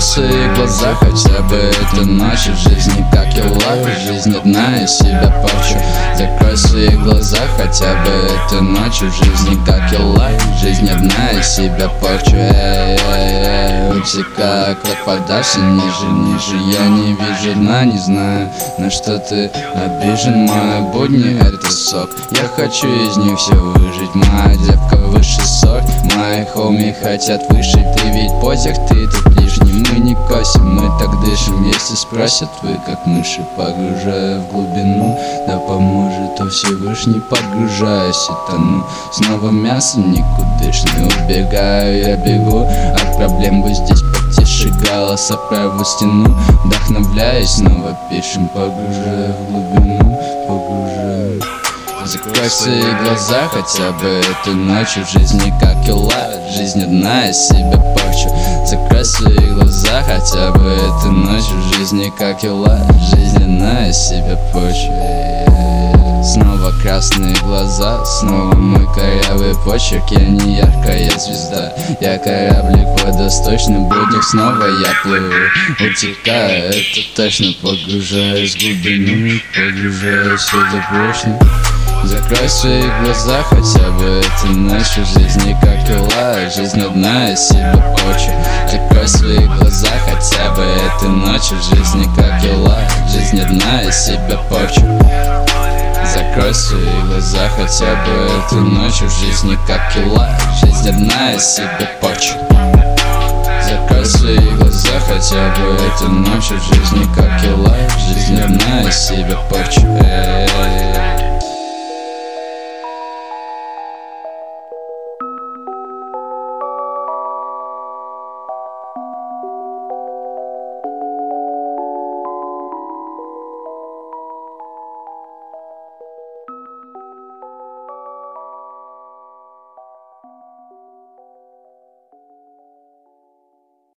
свои глаза хотя бы этой ночью. В жизни как и лайф, жизнь одна, я себя порчу. Закрой свои глаза хотя бы этой ночью. В жизни как и лайф, жизнь одна, я себя порчу. Утекаю, как подальше, ниже, ниже. Я не вижу дна, не знаю, на что ты обижен. Мои будни это сок, я хочу из них все выжить. Моя девка выше сок, мои хоми хотят выше. Ты ведь потех, ты тут лишний. Мы не косим, мы так дышим. Если спросят вы, как мыши, погружая в глубину, да поможет то Всевышний, погружаюсь и тону. Снова мясо никудышное, убегаю, я бегу от проблем, вы здесь потише. Голоса правую стену, вдохновляюсь, снова пишем, погружая в глубину, погружаю. Закрой свои глаза хотя бы этой ночью. В жизни как и лайф, жизнь одна, я себя порчу. Закрой свои глаза хотя бы этой ночью. В жизни как и лайф, жизнь одна, я себя порчу. Снова красные глаза, снова мой корявый почерк. Я не яркая звезда, я кораблик водосточный. В буднях снова я плыву, утекаю, это точно. Погружаюсь в глубину, погружаюсь сюда прочно. Закрой свои глаза хотя бы этой ночью. В жизни как и лайф, жизнь одна, я себя порчу. Закрой свои глаза хотя бы этой ночью. В жизни как и лайф, жизнь одна, я себя порчу. Закрой свои глаза хотя бы этой ночью. В жизни как и лайф, жизнь одна, я себя порчу. Закрой свои глаза хотя бы этой ночью. В жизни как и лайф, жизнь одна, я себя порчу.